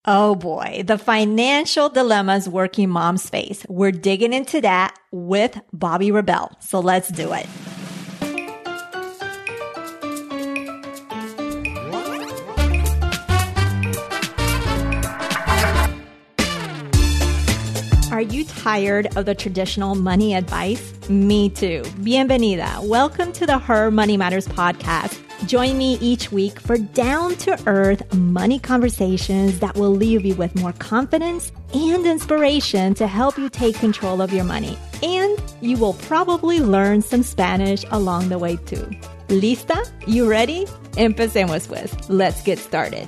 Oh boy, the financial dilemmas working moms face. We're digging into that with Bobbi Rebell. So let's do it. Are you tired of the traditional money advice? Me too. Bienvenida. Welcome to the Her Money Matters podcast. Join me each week for down-to-earth money conversations that will leave you with more confidence and inspiration to help you take control of your money. And you will probably learn some Spanish along the way too. ¿Lista? You ready? Empecemos pues. Let's get started.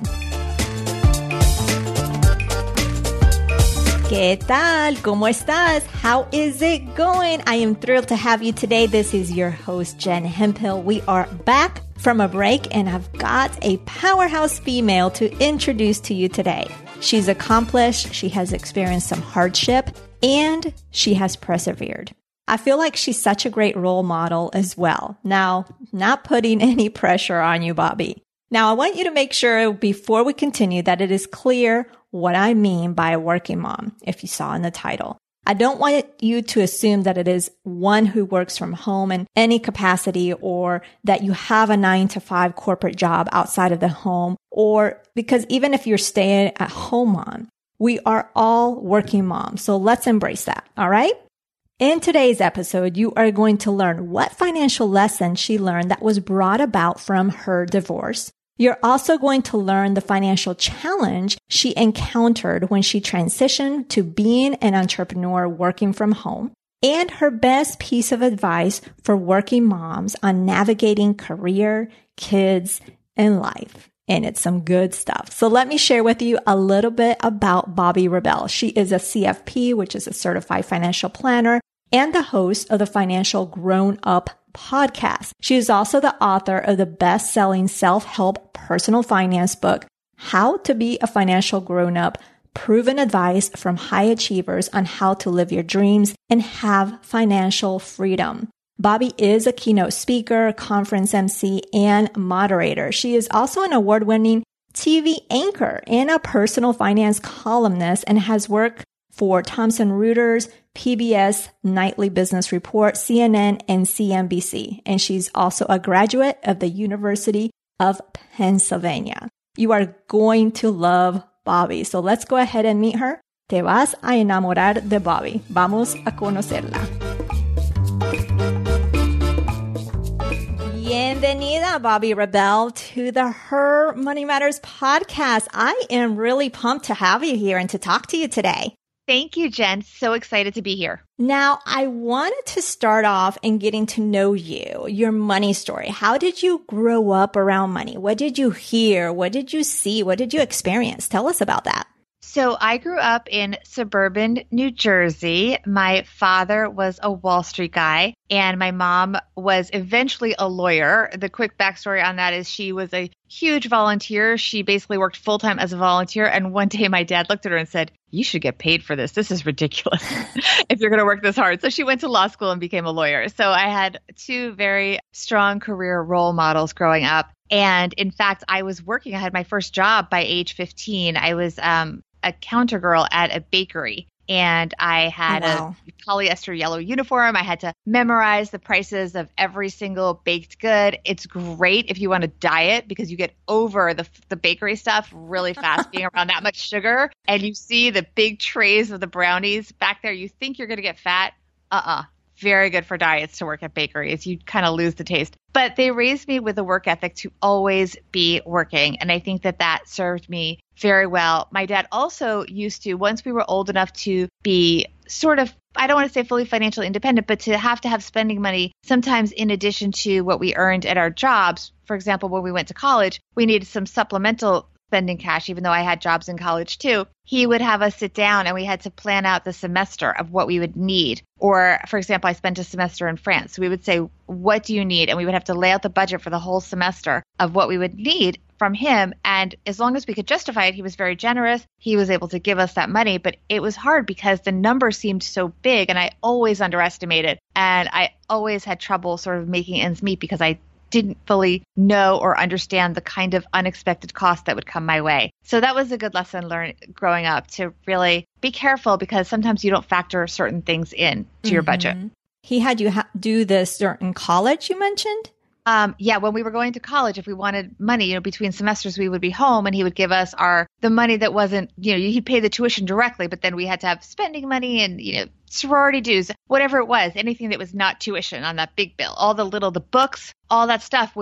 ¿Qué tal? ¿Cómo estás? How is it going? I am thrilled to have you today. This is your host, Jen Hemphill. We are back from a break, and I've got a powerhouse female to introduce to you today. She's accomplished, she has experienced some hardship, and she has persevered. I feel like she's such a great role model as well. Now, not putting any pressure on you, Bobbi. Now, I want you to make sure before we continue that it is clear what I mean by a working mom, if you saw in the title. I don't want you to assume that it is one who works from home in any capacity, or that you have a 9-to-5 corporate job outside of the home, or because even if you're staying at home mom, we are all working moms. So let's embrace that. All right. In today's episode, you are going to learn what financial lesson she learned that was brought about from her divorce. You're also going to learn the financial challenge she encountered when she transitioned to being an entrepreneur working from home, and her best piece of advice for working moms on navigating career, kids, and life. And it's some good stuff. So let me share with you a little bit about Bobbi Rebell. She is a CFP, which is a certified financial planner, and the host of the Financial Grown Up podcast. She is also the author of the best-selling self-help personal finance book, How to Be a Financial Grown-Up, proven advice from high achievers on how to live your dreams and have financial freedom. Bobbi is a keynote speaker, conference MC, and moderator. She is also an award-winning TV anchor and a personal finance columnist, and has worked for Thomson Reuters, PBS Nightly Business Report, CNN, and CNBC. And she's also a graduate of the University of Pennsylvania. You are going to love Bobbi. So let's go ahead and meet her. Te vas a enamorar de Bobbi. Vamos a conocerla. Bienvenida, Bobbi Rebell, to the Her Money Matters podcast. I am really pumped to have you here and to talk to you today. Thank you, Jen. So excited to be here. Now, I wanted to start off in getting to know you, your money story. How did you grow up around money? What did you hear? What did you see? What did you experience? Tell us about that. So I grew up in suburban New Jersey. My father was a Wall Street guy, and my mom was eventually a lawyer. The quick backstory on that is she was a huge volunteer. She basically worked full-time as a volunteer. And one day my dad looked at her and said, "You should get paid for this. This is ridiculous if you're going to work this hard." So she went to law school and became a lawyer. So I had two very strong career role models growing up. And in fact, I had my first job by age 15. I was a counter girl at a bakery, and I had a polyester yellow uniform. I had to memorize the prices of every single baked good. It's great if you want to diet, because you get over the bakery stuff really fast, being around that much sugar, and you see the big trays of the brownies back there. You think you're going to get fat. Very good for diets to work at bakeries. You kind of lose the taste. But they raised me with a work ethic to always be working. And I think that served me very well. My dad also used to, once we were old enough to be sort of, I don't want to say fully financially independent, but to have spending money sometimes in addition to what we earned at our jobs. For example, when we went to college, we needed some supplemental spending cash, even though I had jobs in college too. He would have us sit down and we had to plan out the semester of what we would need. Or, for example, I spent a semester in France. So we would say, "What do you need?" And we would have to lay out the budget for the whole semester of what we would need from him. And as long as we could justify it, he was very generous. He was able to give us that money. But it was hard because the number seemed so big and I always underestimated. And I always had trouble sort of making ends meet because I didn't fully know or understand the kind of unexpected cost that would come my way. So that was a good lesson learned growing up, to really be careful, because sometimes you don't factor certain things in to your budget. He had you do this during college, you mentioned? Yeah, when we were going to college, if we wanted money, between semesters, we would be home and he would give us the money that wasn't, he'd pay the tuition directly, but then we had to have spending money and, sorority dues, whatever it was, anything that was not tuition on that big bill, the books, all that stuff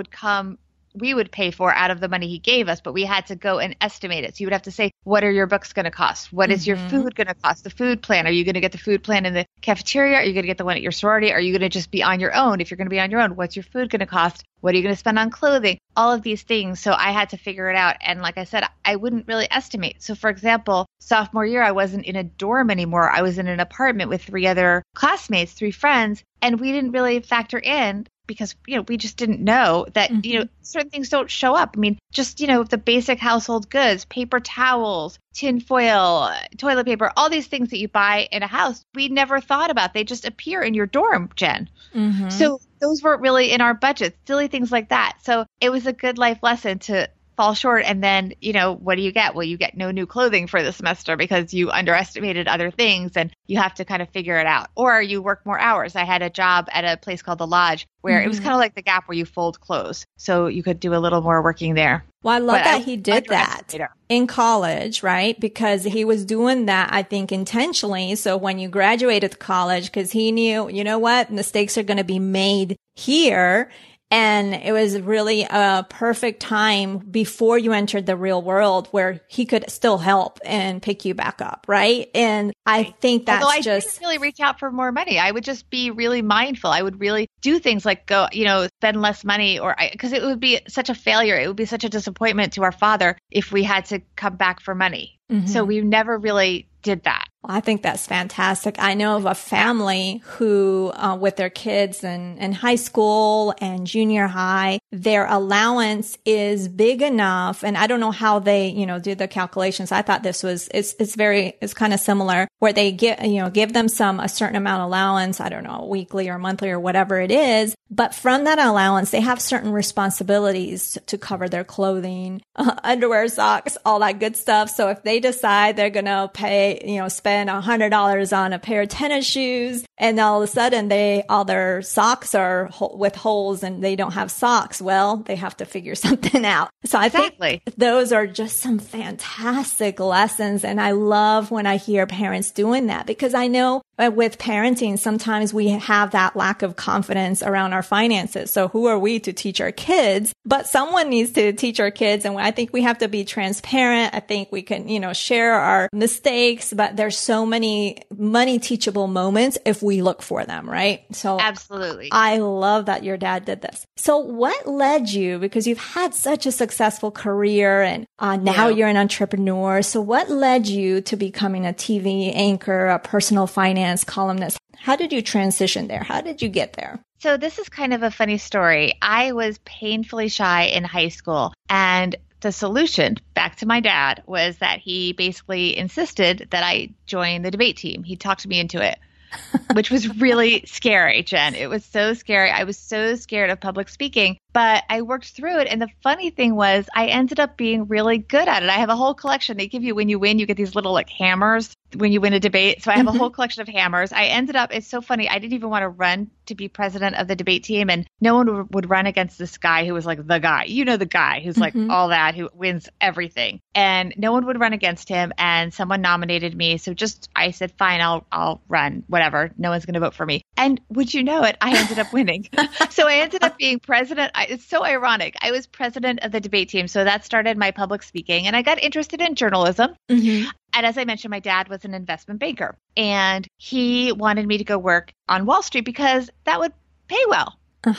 we would pay for out of the money he gave us, but we had to go and estimate it. So you would have to say, what are your books going to cost? What is your food going to cost? The food plan. Are you going to get the food plan in the cafeteria? Are you going to get the one at your sorority? Are you going to just be on your own? If you're going to be on your own, what's your food going to cost? What are you going to spend on clothing? All of these things. So I had to figure it out. And like I said, I wouldn't really estimate. So for example, sophomore year, I wasn't in a dorm anymore. I was in an apartment with 3 other classmates, 3 friends, and we didn't really factor in, because, we just didn't know that, certain things don't show up. I mean, just, the basic household goods, paper towels, tin foil, toilet paper, all these things that you buy in a house, we never thought about. They just appear in your dorm, Jen. So those weren't really in our budget, silly things like that. So it was a good life lesson to fall short. And then, what do you get? Well, you get no new clothing for the semester because you underestimated other things, and you have to kind of figure it out. Or you work more hours. I had a job at a place called The Lodge where it was kind of like the Gap, where you fold clothes. So you could do a little more working there. Well, I love that he did that in college, right? Because he was doing that, I think, intentionally. So when you graduated college, because he knew, mistakes are going to be made here. And it was really a perfect time before you entered the real world where he could still help and pick you back up, right? And I think that's I didn't really reach out for more money. I would just be really mindful. I would really do things like go, spend less money, because it would be such a failure. It would be such a disappointment to our father if we had to come back for money. So we never really did that. Well, I think that's fantastic. I know of a family who, with their kids in high school and junior high, their allowance is big enough. And I don't know how they, do the calculations. I thought this was, it's kind of similar, where they give them a certain amount of allowance, I don't know, weekly or monthly or whatever it is. But from that allowance, they have certain responsibilities to cover their clothing, underwear, socks, all that good stuff. So if they decide they're going to spend $100 on a pair of tennis shoes, and all of a sudden all their socks are with holes and they don't have socks, well, they have to figure something out. So I think those are just some fantastic lessons. And I love when I hear parents doing that, because I know with parenting, sometimes we have that lack of confidence around our finances. So who are we to teach our kids? But someone needs to teach our kids. And I think we have to be transparent. I think we can, share our mistakes, but there's so many money teachable moments if we look for them, right? So absolutely. I love that your dad did this. So what led you, because you've had such a successful career and now you're an entrepreneur. So what led you to becoming a TV anchor, a personal finance columnist? How did you transition there? How did you get there? So this is kind of a funny story. I was painfully shy in high school, and the solution back to my dad was that he basically insisted that I join the debate team. He talked me into it, which was really scary, Jen. It was so scary. I was so scared of public speaking, but I worked through it. And the funny thing was I ended up being really good at it. I have a whole collection. They give you, when you win, you get these little hammers when you win a debate. So I have a whole collection of hammers. I ended up, it's so funny. I didn't even want to run to be president of the debate team. And no one would run against this guy who was the guy, the guy who's all that, who wins everything. And no one would run against him. And someone nominated me. So I said, fine, I'll run, whatever. No one's going to vote for me. And would you know it, I ended up winning. So I ended up being president. It's so ironic. I was president of the debate team. So that started my public speaking. And I got interested in journalism. And as I mentioned, my dad was an investment banker, and he wanted me to go work on Wall Street because that would pay well.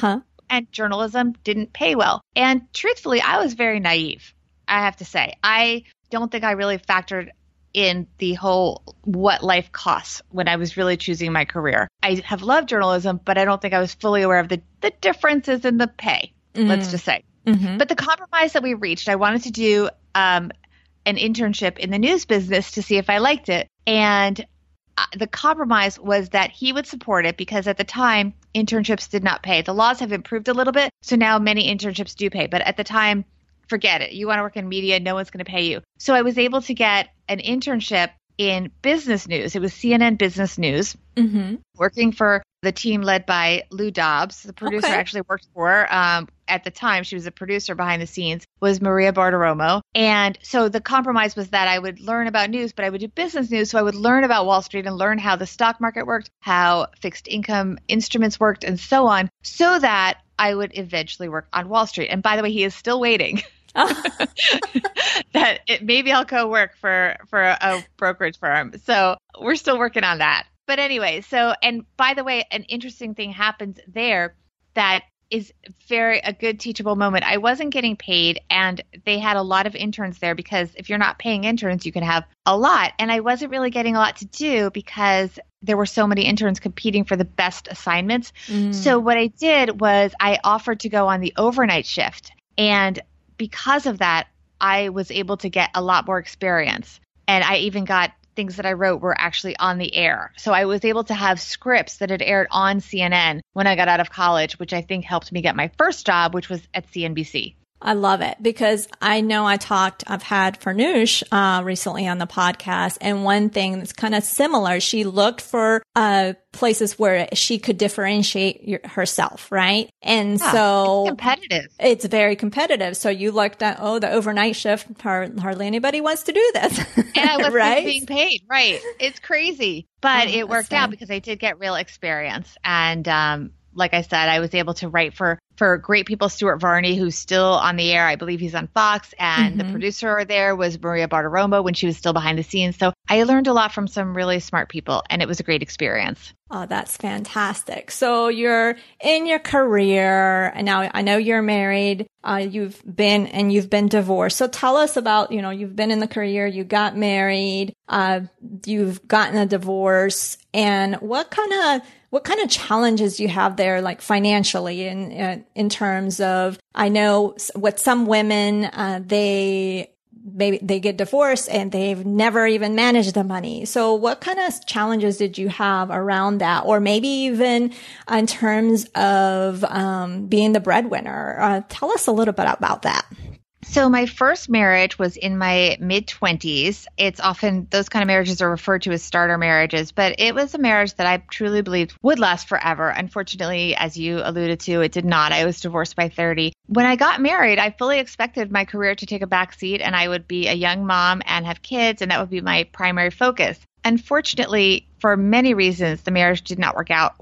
And journalism didn't pay well. And truthfully, I was very naive, I have to say. I don't think I really factored in the whole what life costs when I was really choosing my career. I have loved journalism, but I don't think I was fully aware of the differences in the pay, let's just say. But the compromise that we reached, I wanted to do an internship in the news business to see if I liked it. And the compromise was that he would support it because at the time, internships did not pay. The laws have improved a little bit, so now many internships do pay. But at the time, forget it. You want to work in media, no one's going to pay you. So I was able to get an internship in business news. It was CNN Business News, working for the team led by Lou Dobbs. The producer I actually worked for at the time. She was a producer behind the scenes, was Maria Bartiromo. And so the compromise was that I would learn about news, but I would do business news. So I would learn about Wall Street and learn how the stock market worked, how fixed income instruments worked, and so on, so that I would eventually work on Wall Street. And by the way, he is still waiting. That maybe I'll go work for a brokerage firm. So we're still working on that. But anyway, and by the way, an interesting thing happens there that is a good teachable moment. I wasn't getting paid, and they had a lot of interns there because if you're not paying interns, you can have a lot. And I wasn't really getting a lot to do because there were so many interns competing for the best assignments. So what I did was I offered to go on the overnight shift. And because of that, I was able to get a lot more experience. And I even got things that I wrote were actually on the air. So I was able to have scripts that had aired on CNN when I got out of college, which I think helped me get my first job, which was at CNBC. I love it because I know I've had Farnoosh recently on the podcast, and one thing that's kind of similar, she looked for places where she could differentiate herself, right? And so it's competitive. It's very competitive. So you looked at, the overnight shift, hardly anybody wants to do this. And I wasn't right? being paid. Right. It's crazy. But it worked out because I did get real experience. And like I said, I was able to write for great people, Stuart Varney, who's still on the air. I believe he's on Fox. And the producer there was Maria Bartiromo when she was still behind the scenes. So I learned a lot from some really smart people, and it was a great experience. Oh, that's fantastic. So you're in your career, and now I know you're married. You've been divorced. So tell us about, you've been in the career, you got married, you've gotten a divorce, and what kind of challenges do you have there, like financially, in terms of, I know with some women, they get divorced and they've never even managed the money. So what kind of challenges did you have around that? Or maybe even in terms of being the breadwinner? Tell us a little bit about that. So my first marriage was in my mid-20s. It's often, those kind of marriages are referred to as starter marriages, but it was a marriage that I truly believed would last forever. Unfortunately, as you alluded to, it did not. I was divorced by 30. When I got married, I fully expected my career to take a back seat and I would be a young mom and have kids, and that would be my primary focus. Unfortunately, for many reasons, the marriage did not work out.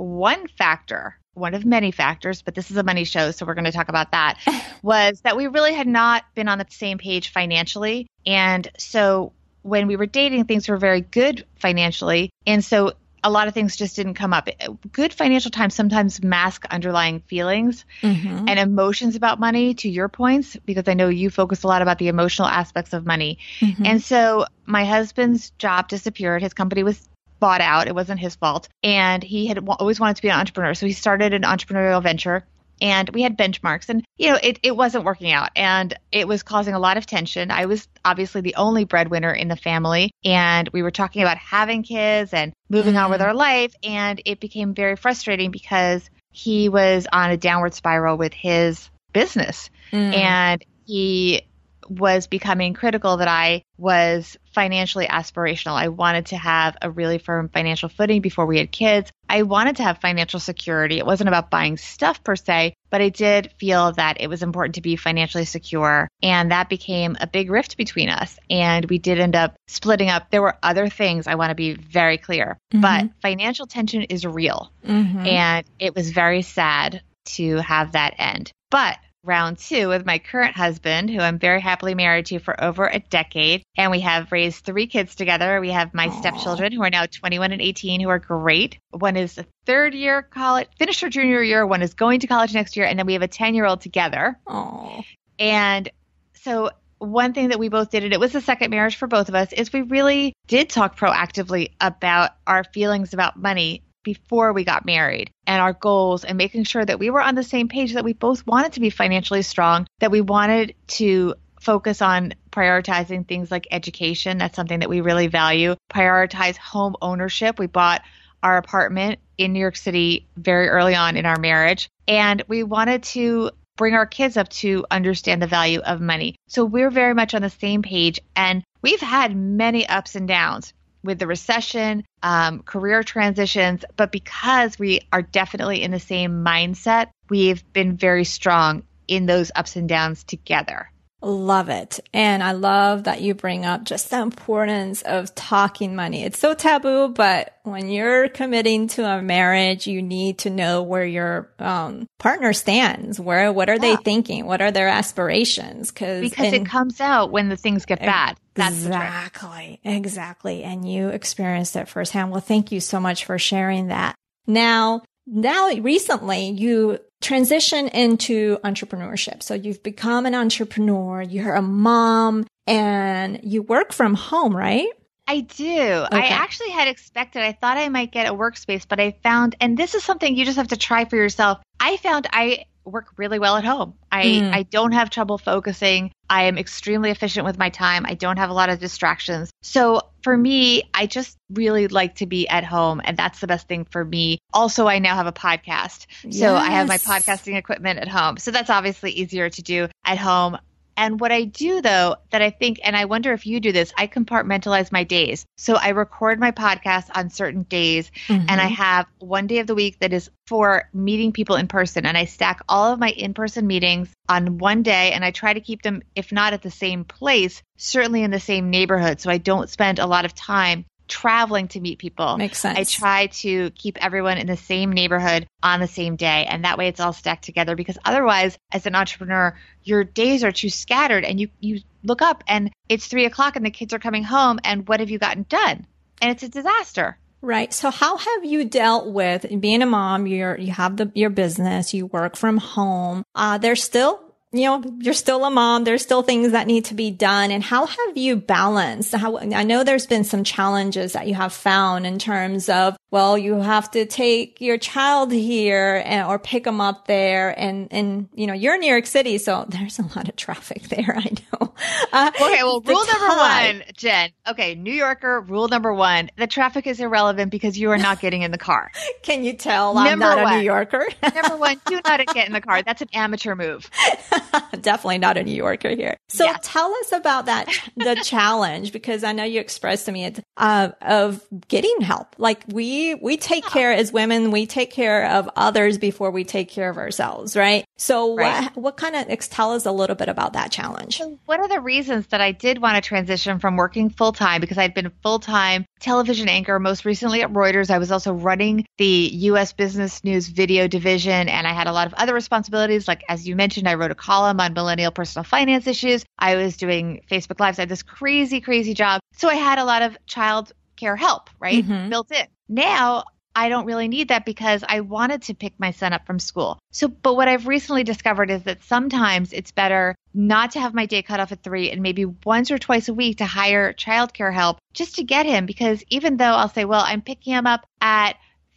One of many factors, but this is a money show, so we're going to talk about that, was that we really had not been on the same page financially. And so when we were dating, things were very good financially. And so a lot of things just didn't come up. Good financial times sometimes mask underlying feelings and emotions about money, to your points, because I know you focus a lot about the emotional aspects of money. And so my husband's job disappeared. His company was bought out. It wasn't his fault. And he had always wanted to be an entrepreneur. So he started an entrepreneurial venture, and we had benchmarks, and, it wasn't working out, and it was causing a lot of tension. I was obviously the only breadwinner in the family, and we were talking about having kids and moving on with our life. And it became very frustrating because he was on a downward spiral with his business, and he was becoming critical that I was financially aspirational. I wanted to have a really firm financial footing before we had kids. I wanted to have financial security. It wasn't about buying stuff per se, but I did feel that it was important to be financially secure. And that became a big rift between us. And we did end up splitting up. There were other things, I want to be very clear, but financial tension is real. And it was very sad to have that end. But round two with my current husband, who I'm very happily married to for over a decade. And we have raised 3 kids together. We have my stepchildren, who are now 21 and 18, who are great. One is a third year college, finished her junior year. One is going to college next year. And then we have a 10-year-old together. And so one thing that we both did, and it was the second marriage for both of us, is we really did talk proactively about our feelings about money before we got married, and our goals, and making sure that we were on the same page, that we both wanted to be financially strong, that we wanted to focus on prioritizing things like education. That's something that we really value. Prioritize home ownership. We bought our apartment in New York City very early on in our marriage, and we wanted to bring our kids up to understand the value of money. So we're very much on the same page, and we've had many ups and downs with the recession, career transitions, but because we are definitely in the same mindset, we've been very strong in those ups and downs together. Love it. And I love that you bring up just the importance of talking money. It's so taboo, but when you're committing to a marriage, you need to know where your partner stands. What are they thinking? What are their aspirations? Because it comes out when the things get bad. That's Exactly. And you experienced it firsthand. Well, thank you so much for sharing that. Now recently you transition into entrepreneurship. So you've become an entrepreneur, you're a mom, and you work from home, right? I do. Okay. I actually had expected, I thought I might get a workspace, but I found, and this is something you just have to try for yourself. I found I work really well at home. I don't have trouble focusing. I am extremely efficient with my time. I don't have a lot of distractions. So for me, I just really like to be at home, and that's the best thing for me. Also, I now have a podcast. So I have my podcasting equipment at home. So that's obviously easier to do at home. And what I do, though, that I think, and I wonder if you do this, I compartmentalize my days. So I record my podcast on certain days, and I have one day of the week that is for meeting people in person. And I stack all of my in-person meetings on one day, and I try to keep them, if not at the same place, certainly in the same neighborhood. So I don't spend a lot of time traveling to meet people. Makes sense. I try to keep everyone in the same neighborhood on the same day. And that way it's all stacked together, because otherwise, as an entrepreneur, your days are too scattered, and you look up and it's 3:00 and the kids are coming home, and what have you gotten done? And it's a disaster. Right. So how have you dealt with being a mom? You have your business, you work from home. There's still, you're still a mom. There's still things that need to be done. And how have you balanced? I know there's been some challenges that you have found in terms of, well, you have to take your child here or pick them up there. And you're in New York City, so there's a lot of traffic there. I know. Okay. Well, rule number one, Jen. Okay. New Yorker, rule number one, the traffic is irrelevant because you are not getting in the car. Can you tell I'm not a New Yorker? Number one, do not get in the car. That's an amateur move. Definitely not a New Yorker here. So tell us about the challenge, because I know you expressed to me of getting help. Like we take care as women, we take care of others before we take care of ourselves, right? So what kind of, tell us a little bit about that challenge. So one of the reasons that I did want to transition from working full time, because I'd been full-time television anchor, most recently at Reuters. I was also running the U.S. Business News video division, and I had a lot of other responsibilities. Like, as you mentioned, I wrote a column on millennial personal finance issues. I was doing Facebook Lives. I had this crazy, crazy job. So I had a lot of child care help, right? Built in. Now, I don't really need that because I wanted to pick my son up from school. But what I've recently discovered is that sometimes it's better not to have my day cut off at 3 and maybe once or twice a week to hire childcare help just to get him. Because even though I'll say, well, I'm picking him up at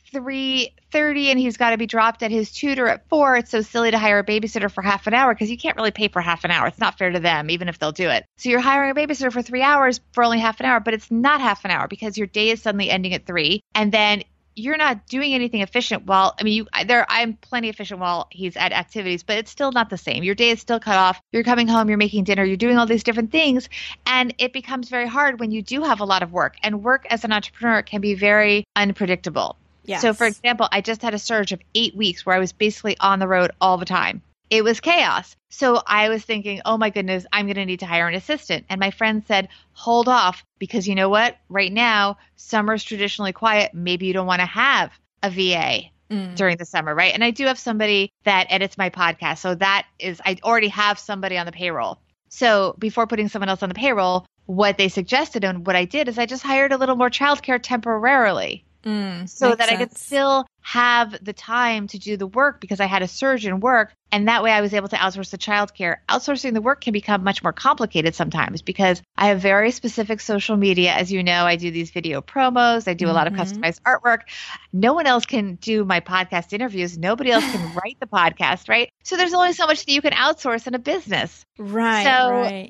3:30 and he's got to be dropped at his tutor at 4, it's so silly to hire a babysitter for half an hour because you can't really pay for half an hour. It's not fair to them, even if they'll do it. So you're hiring a babysitter for 3 hours for only half an hour, but it's not half an hour because your day is suddenly ending at 3. And then you're not doing anything efficient I'm plenty efficient while he's at activities, but it's still not the same. Your day is still cut off. You're coming home, you're making dinner, you're doing all these different things. And it becomes very hard when you do have a lot of work. And work as an entrepreneur can be very unpredictable. Yes. So for example, I just had a surge of 8 weeks where I was basically on the road all the time. It was chaos. So I was thinking, oh my goodness, I'm going to need to hire an assistant. And my friend said, hold off, because you know what? Right now, summer's traditionally quiet. Maybe you don't want to have a VA during the summer, right? And I do have somebody that edits my podcast. So I already have somebody on the payroll. So before putting someone else on the payroll, what they suggested and what I did is I just hired a little more childcare temporarily. So that I could still have the time to do the work because I had a surge in work. And that way I was able to outsource the childcare. Outsourcing the work can become much more complicated sometimes because I have very specific social media. As you know, I do these video promos. I do a lot of customized artwork. No one else can do my podcast interviews. Nobody else can write the podcast, right? So there's only so much that you can outsource in a business. Right. So right.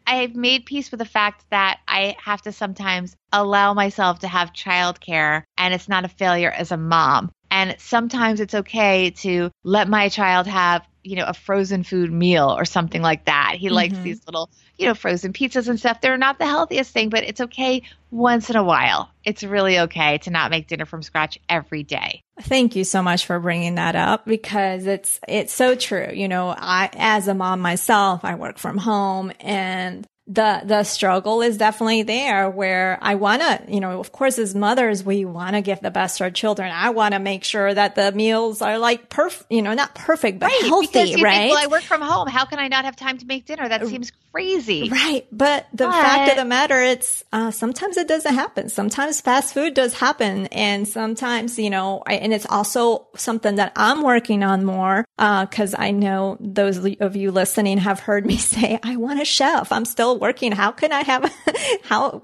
I've made peace with the fact that I have to sometimes allow myself to have childcare, and it's not a failure as a mom. And sometimes it's okay to let my child have, a frozen food meal or something like that. He likes these little, frozen pizzas and stuff. They're not the healthiest thing, but it's okay once in a while. It's really okay to not make dinner from scratch every day. Thank you so much for bringing that up, because it's so true. I, as a mom myself, I work from home, and the struggle is definitely there, where I want to, of course, as mothers, we want to give the best to our children. I want to make sure that the meals are like perfect, not perfect, but healthy, because you right? Think, well, I work from home. How can I not have time to make dinner? That seems crazy. Right. But the fact of the matter, it's, sometimes it doesn't happen. Sometimes fast food does happen. And sometimes, and it's also something that I'm working on more, cause I know those of you listening have heard me say, I want a chef. I'm still working. How can I have, how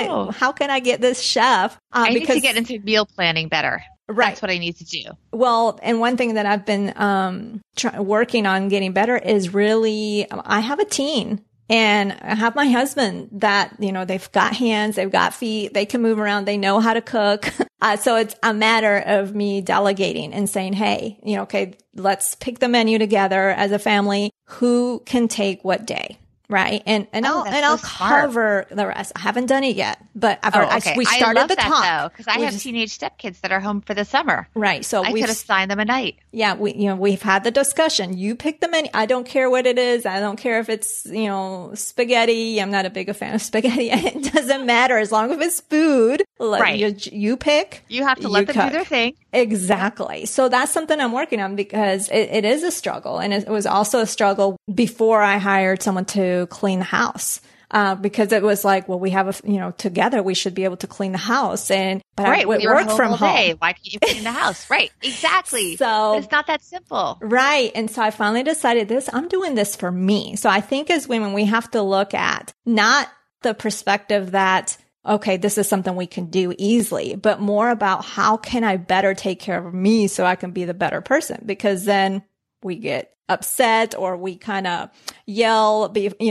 can I get this chef? I need to get into meal planning better. Right. That's what I need to do. Well, and one thing that I've been working on getting better is really, I have a teen. And I have my husband that, they've got hands, they've got feet, they can move around, they know how to cook. So it's a matter of me delegating and saying, hey, okay, let's pick the menu together as a family. Who can take what day? Right. And I'll cover the rest. I haven't done it yet, but we started the talk. Because I have teenage stepkids that are home for the summer. Right. So I could assign them a night. Yeah. We've had the discussion. You pick the menu. I don't care what it is. I don't care if it's, spaghetti. I'm not a big fan of spaghetti. It doesn't matter as long as it's food. Right. You pick. You have to let them do their thing. Exactly. So that's something I'm working on, because it is a struggle. And it was also a struggle before I hired someone to clean the house. Because it was like, well, we have together we should be able to clean the house. But right, I work from home. Day. Why can't you clean the house? Right. Exactly. But it's not that simple. Right. And so I finally decided I'm doing this for me. So I think as women, we have to look at not the perspective that, okay, this is something we can do easily, but more about how can I better take care of me so I can be the better person? Because then we get upset, or we kind of yell,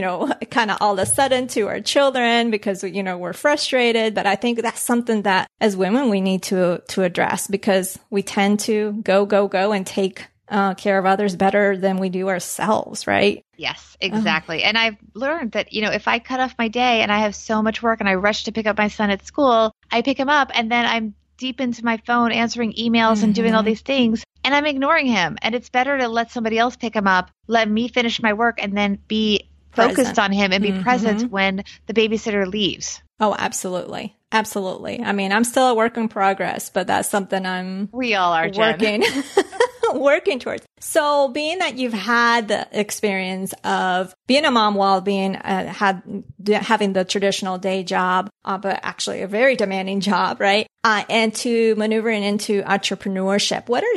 kind of all of a sudden to our children because, we're frustrated. But I think that's something that as women, we need to address, because we tend to go and take care of others better than we do ourselves. Right. Yes, exactly. And I've learned that, if I cut off my day and I have so much work and I rush to pick up my son at school, I pick him up and then I'm deep into my phone answering emails and doing all these things, and I'm ignoring him. And it's better to let somebody else pick him up, let me finish my work, and then be focused on him and be present when the babysitter leaves. Oh, absolutely. Absolutely. I mean, I'm still a work in progress, but that's something we all are, Jen. working towards. So being that you've had the experience of being a mom while being, having the traditional day job, but actually a very demanding job, right? And to maneuvering into entrepreneurship, what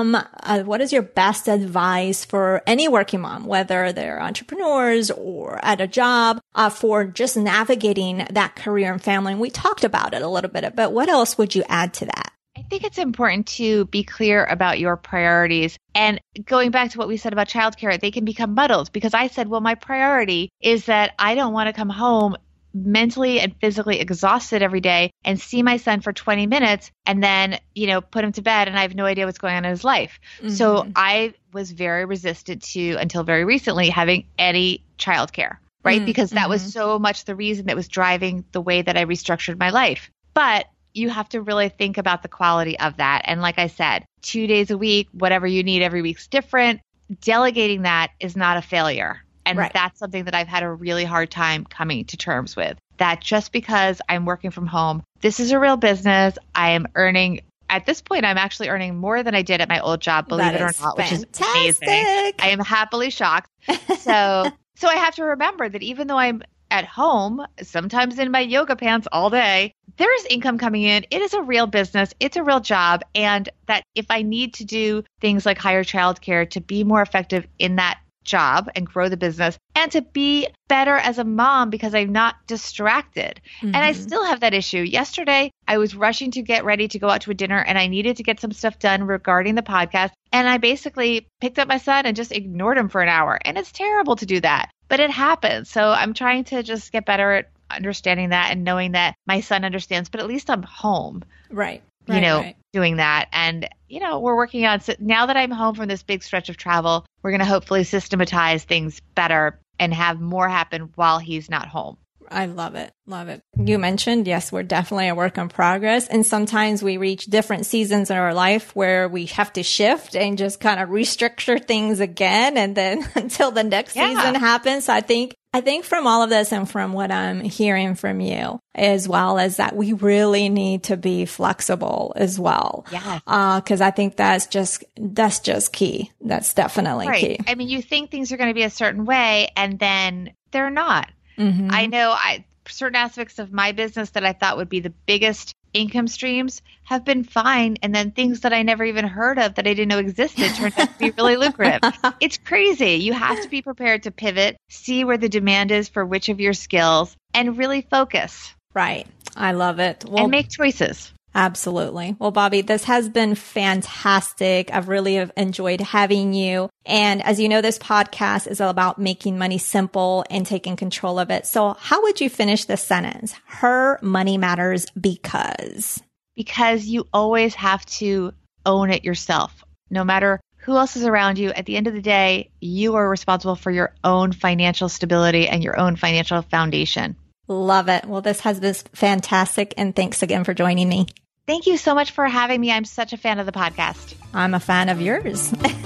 is your best advice for any working mom, whether they're entrepreneurs or at a job, for just navigating that career and family? And we talked about it a little bit, but what else would you add to that? I think it's important to be clear about your priorities. And going back to what we said about childcare, they can become muddled, because I said, well, my priority is that I don't want to come home mentally and physically exhausted every day and see my son for 20 minutes and then, put him to bed and I have no idea what's going on in his life. So I was very resistant to, until very recently, having any childcare, right? Because that was so much the reason that was driving the way that I restructured my life. But you have to really think about the quality of that. And like I said, 2 days a week, whatever you need every week's different. Delegating that is not a failure. And that's something that I've had a really hard time coming to terms with. That just because I'm working from home, this is a real business. I am earning, at this point, I'm actually earning more than I did at my old job, believe it or not, which is amazing. I am happily shocked. So I have to remember that even though I'm at home, sometimes in my yoga pants all day, there is income coming in. It is a real business. It's a real job. And that if I need to do things like hire childcare to be more effective in that job and grow the business, and to be better as a mom because I'm not distracted. And I still have that issue. Yesterday, I was rushing to get ready to go out to a dinner and I needed to get some stuff done regarding the podcast. And I basically picked up my son and just ignored him for an hour. And it's terrible to do that. but it happens. So I'm trying to just get better at understanding that and knowing that my son understands, but at least I'm home. Right. Doing that. And, we're working on, so now that I'm home from this big stretch of travel, we're going to hopefully systematize things better and have more happen while he's not home. I love it. Love it. You mentioned, yes, we're definitely a work in progress. And sometimes we reach different seasons in our life where we have to shift and just kind of restructure things again. And then until the next season happens. So I think from all of this and from what I'm hearing from you, as well as that we really need to be flexible as well. Yeah. Cause I think that's just key. That's definitely key. I mean, you think things are going to be a certain way and then they're not. Mm-hmm. I know certain aspects of my business that I thought would be the biggest income streams have been fine. And then things that I never even heard of that I didn't know existed turned out to be really lucrative. It's crazy. You have to be prepared to pivot, see where the demand is for which of your skills, and really focus. Right. I love it. And make choices. Absolutely. Well, Bobbi, this has been fantastic. I've really enjoyed having you. And as you know, this podcast is all about making money simple and taking control of it. So how would you finish this sentence? Her money matters because you always have to own it yourself. No matter who else is around you, at the end of the day, you are responsible for your own financial stability and your own financial foundation. Love it. Well, this has been fantastic. And thanks again for joining me. Thank you so much for having me. I'm such a fan of the podcast. I'm a fan of yours.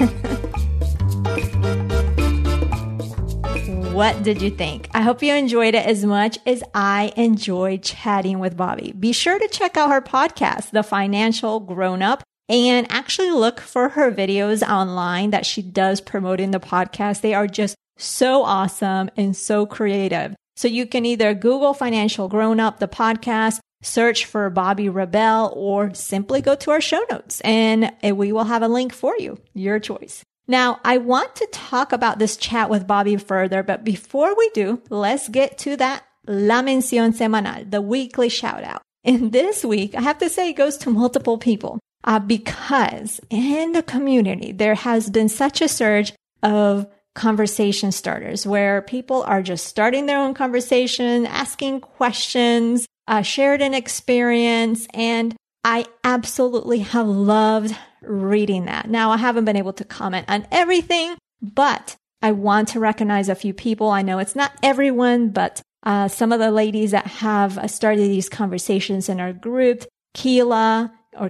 What did you think? I hope you enjoyed it as much as I enjoyed chatting with Bobbi. Be sure to check out her podcast, The Financial Grown Up, and actually look for her videos online that she does promoting the podcast. They are just so awesome and so creative. So you can either Google Financial Grown Up, the podcast, search for Bobbi Rebell, or simply go to our show notes and we will have a link for you. Your choice. Now, I want to talk about this chat with Bobbi further, but before we do, let's get to that La Mención Semanal, the weekly shout out. And this week, I have to say it goes to multiple people because in the community, there has been such a surge of conversation starters where people are just starting their own conversation, asking questions, shared an experience, and I absolutely have loved reading that. Now, I haven't been able to comment on everything, but I want to recognize a few people. I know it's not everyone, but some of the ladies that have started these conversations in our group, Kayla,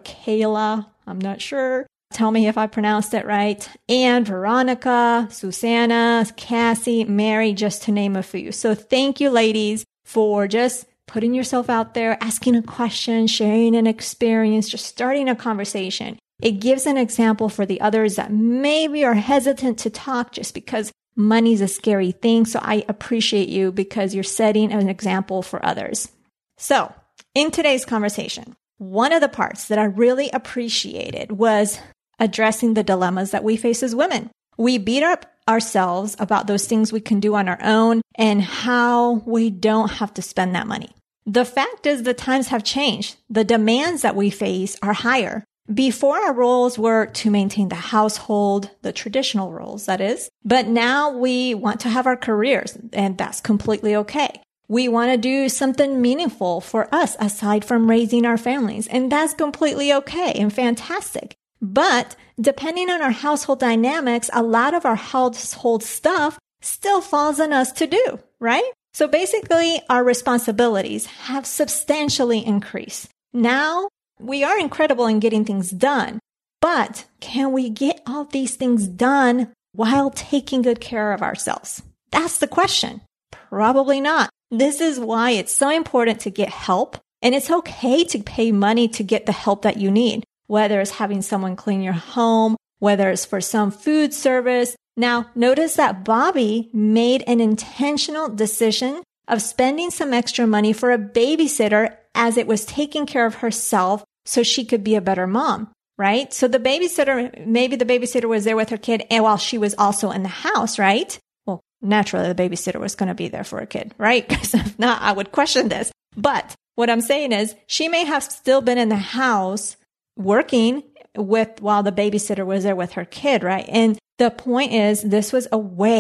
I'm not sure. Tell me if I pronounced it right. And Veronica, Susanna, Cassie, Mary, just to name a few. So thank you, ladies, for just putting yourself out there, asking a question, sharing an experience, just starting a conversation. It gives an example for the others that maybe are hesitant to talk just because money's a scary thing. So I appreciate you because you're setting an example for others. So in today's conversation, one of the parts that I really appreciated was addressing the dilemmas that we face as women. We beat up ourselves about those things we can do on our own and how we don't have to spend that money. The fact is the times have changed. The demands that we face are higher. Before, our roles were to maintain the household, the traditional roles, that is. But now we want to have our careers, and that's completely okay. We want to do something meaningful for us aside from raising our families, and that's completely okay and fantastic. But depending on our household dynamics, a lot of our household stuff still falls on us to do, right? So basically, our responsibilities have substantially increased. Now, we are incredible in getting things done, but can we get all these things done while taking good care of ourselves? That's the question. Probably not. This is why it's so important to get help, and it's okay to pay money to get the help that you need. Whether it's having someone clean your home, whether it's for some food service. Now, notice that Bobbi made an intentional decision of spending some extra money for a babysitter as it was taking care of herself so she could be a better mom, right? So maybe the babysitter was there with her kid and while she was also in the house, right? Well, naturally, the babysitter was going to be there for a kid, right? Because if not, I would question this. But what I'm saying is she may have still been in the house working while the babysitter was there with her kid, right? And the point is this was a way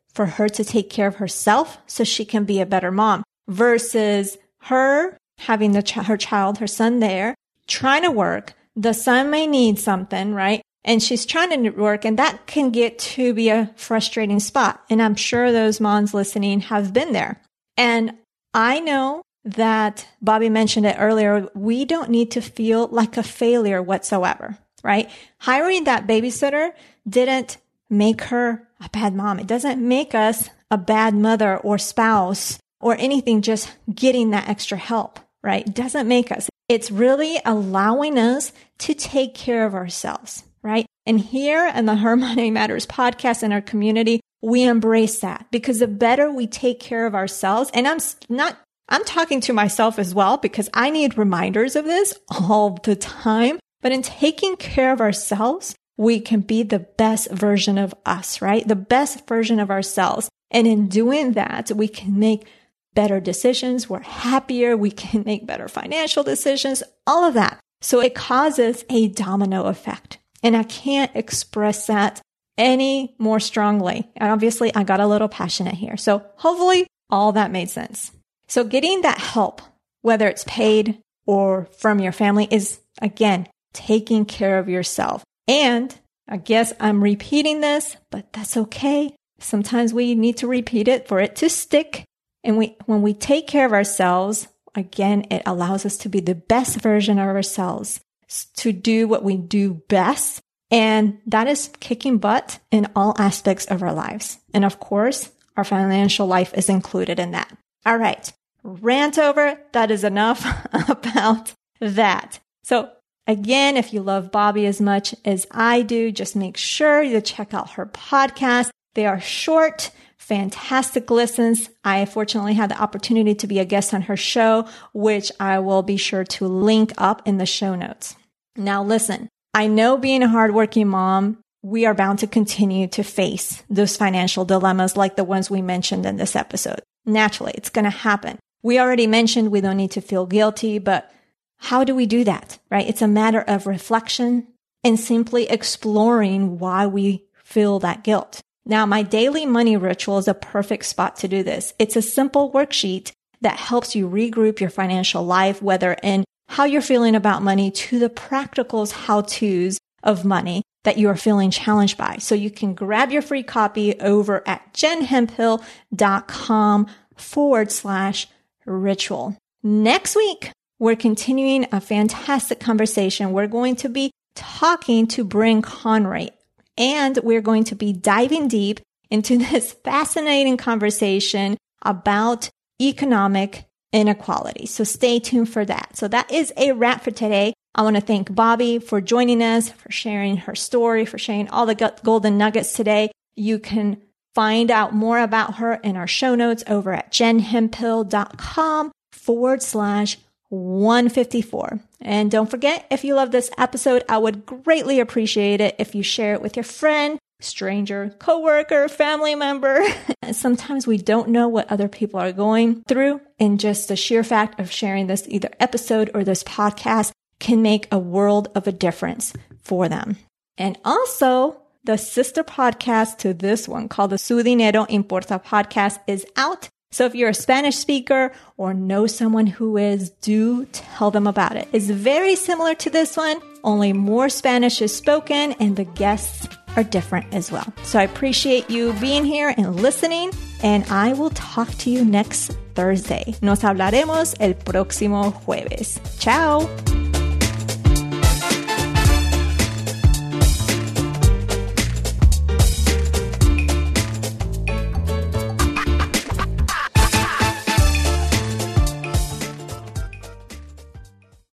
for her to take care of herself so she can be a better mom versus her having her son there, trying to work. The son may need something, right? And she's trying to work, and that can get to be a frustrating spot. And I'm sure those moms listening have been there. And I know that Bobby mentioned it earlier. We don't need to feel like a failure whatsoever, right? Hiring that babysitter didn't make her a bad mom. It doesn't make us a bad mother or spouse or anything, just getting that extra help, right? It doesn't make us. It's really allowing us to take care of ourselves, right? And here in the Her Money Matters podcast in our community, we embrace that because the better we take care of ourselves, and I'm talking to myself as well because I need reminders of this all the time. But in taking care of ourselves, we can be the best version of us, right? The best version of ourselves. And in doing that, we can make better decisions. We're happier. We can make better financial decisions, all of that. So it causes a domino effect. And I can't express that any more strongly. And obviously, I got a little passionate here. So hopefully all that made sense. So getting that help, whether it's paid or from your family, is, again, taking care of yourself. And I guess I'm repeating this, but that's okay. Sometimes we need to repeat it for it to stick. And when we take care of ourselves, again, it allows us to be the best version of ourselves, to do what we do best. And that is kicking butt in all aspects of our lives. And of course, our financial life is included in that. All right. Rant over. That is enough about that. So again, if you love Bobby as much as I do, just make sure you check out her podcast. They are short, fantastic listens. I fortunately had the opportunity to be a guest on her show, which I will be sure to link up in the show notes. Now listen, I know being a hardworking mom, we are bound to continue to face those financial dilemmas like the ones we mentioned in this episode. Naturally, it's going to happen. We already mentioned we don't need to feel guilty, but how do we do that, right? It's a matter of reflection and simply exploring why we feel that guilt. Now, my daily money ritual is a perfect spot to do this. It's a simple worksheet that helps you regroup your financial life, whether in how you're feeling about money to the practicals, how-tos of money that you are feeling challenged by. So you can grab your free copy over at jenhemphill.com/ritual. Next week, we're continuing a fantastic conversation. We're going to be talking to Bryn Conray, and we're going to be diving deep into this fascinating conversation about economic inequality. So stay tuned for that. So that is a wrap for today. I want to thank Bobby for joining us, for sharing her story, for sharing all the golden nuggets today. You can find out more about her in our show notes over at jenhemphill.com/154. And don't forget, if you love this episode, I would greatly appreciate it if you share it with your friend, stranger, coworker, family member. Sometimes we don't know what other people are going through, and just the sheer fact of sharing this either episode or this podcast can make a world of a difference for them. And also, the sister podcast to this one called the Su Dinero Importa podcast is out. So if you're a Spanish speaker or know someone who is, do tell them about it. It's very similar to this one, only more Spanish is spoken and the guests are different as well. So I appreciate you being here and listening, and I will talk to you next Thursday. Nos hablaremos el próximo jueves. Ciao.